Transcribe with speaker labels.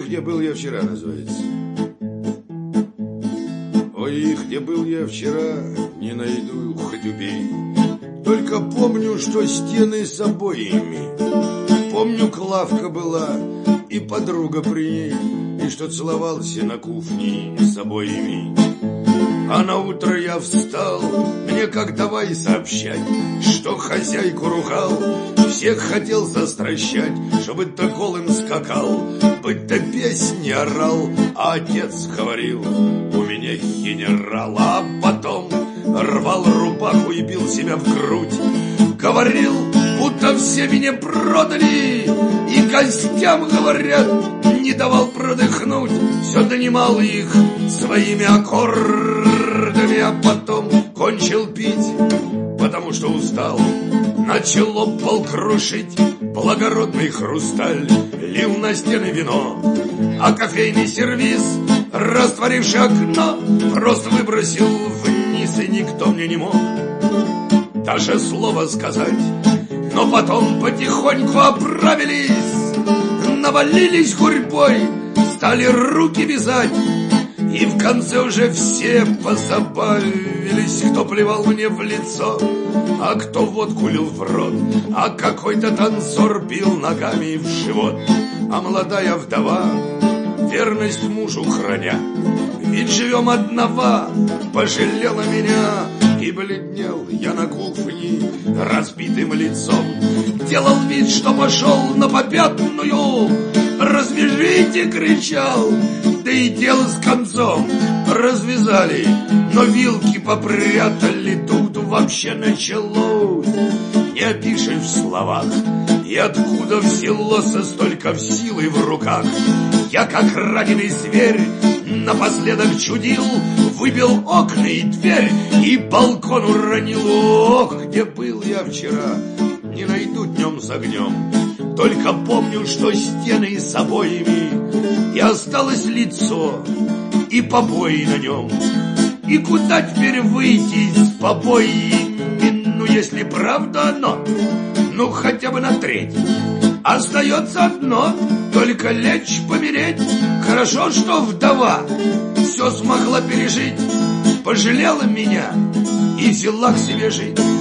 Speaker 1: где был я вчера» называется. Ой, где был я вчера, не найду, хоть убей. Только помню, что стены с обоями. Помню, Клавка была и подруга при ней, и что целовался на кухне с обоями. А на утро я встал, мне как давай сообщать, что хозяйку ругал, всех хотел застращать, чтобы то голым скакал, быть то песни орал, а отец говорил: у меня генерал. А потом рвал рубаху и бил себя в грудь, говорил, будто все меня продали, и гостям, говорят, не давал продыхнуть, все донимал их своими аккордами, а потом кончил пить, потому что устал. Начал об пол крушить благородный хрусталь, лил на стены вино, а кофейный сервиз, растворивший окно, просто выбросил вниз, и никто мне не мог даже слова сказать. Но потом потихоньку оправились, навалились гурьбой, стали руки вязать, и в конце уже все позабавились, кто плевал мне в лицо, а кто водку лил в рот, а какой-то танцор бил ногами в живот. А молодая вдова, верность мужу храня, ведь живем одного, пожалела меня. И бледнел я на кухне разбитым лицом, делал вид, что пошел на попятную, развяжите, кричал, да и дело с концом. Развязали, но вилки попрятали, тут вообще началось. Не опишешь в словах, и откуда взялось столько силы в руках. Я, как раненый зверь, напоследок чудил, выбил окна и дверь, и балкон уронил. Ох, где был я вчера, не найду днем с огнем. Только помню, что стены с обоями, и осталось лицо, и побои на нем. И куда теперь выйти с побоями, ну, если правда оно, ну, хотя бы на треть. Остается одно, только лечь, помереть. Хорошо, что вдова все смогла пережить, пожалела меня и взяла к себе жить.